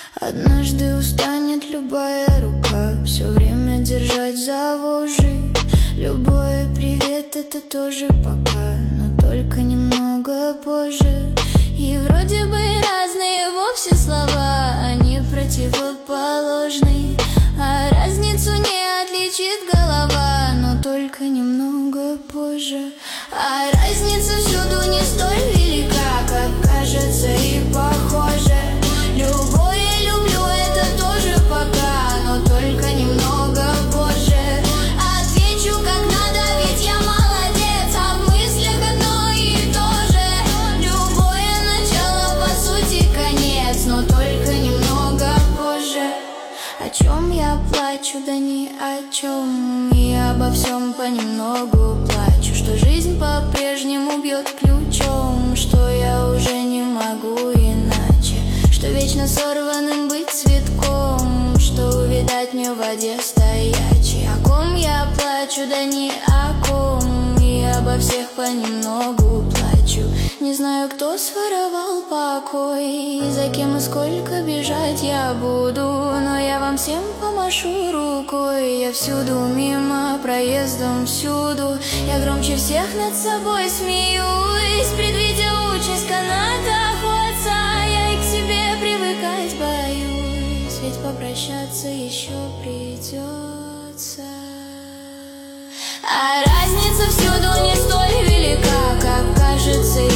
Однажды устанет любая рука все время держать за вожжи. Любое привет — это тоже пока, но только немного позже. И вроде бы разные вовсе слова, они противоположны, а разницу не отличит голова, но только немного позже. А разница всюду не столь велика, как кажется и похоже. Любое люблю — это тоже пока, но только немного позже. Отвечу как надо, ведь я молодец, а в мыслях одно и то же. Любое начало, по сути, конец, но только немного позже. О чем я плачу, да ни о чем, и обо всем понемногу плачу. Что жизнь по-прежнему бьет ключом, что я уже не могу иначе, что вечно сорванным быть цветком, что увидать мне в воде стоячей. О ком я плачу, да ни о ком, и обо всех понемногу плачу. Не знаю, кто своровал покой, за кем и сколько бежать я буду, но я вам всем помашу рукой. Я всюду мимо, проездом всюду, я громче всех над собой смеюсь, предвидя участь канатов у отца. Я и к себе привыкать боюсь, ведь попрощаться еще придется. А разница всюду не столь велика, как кажется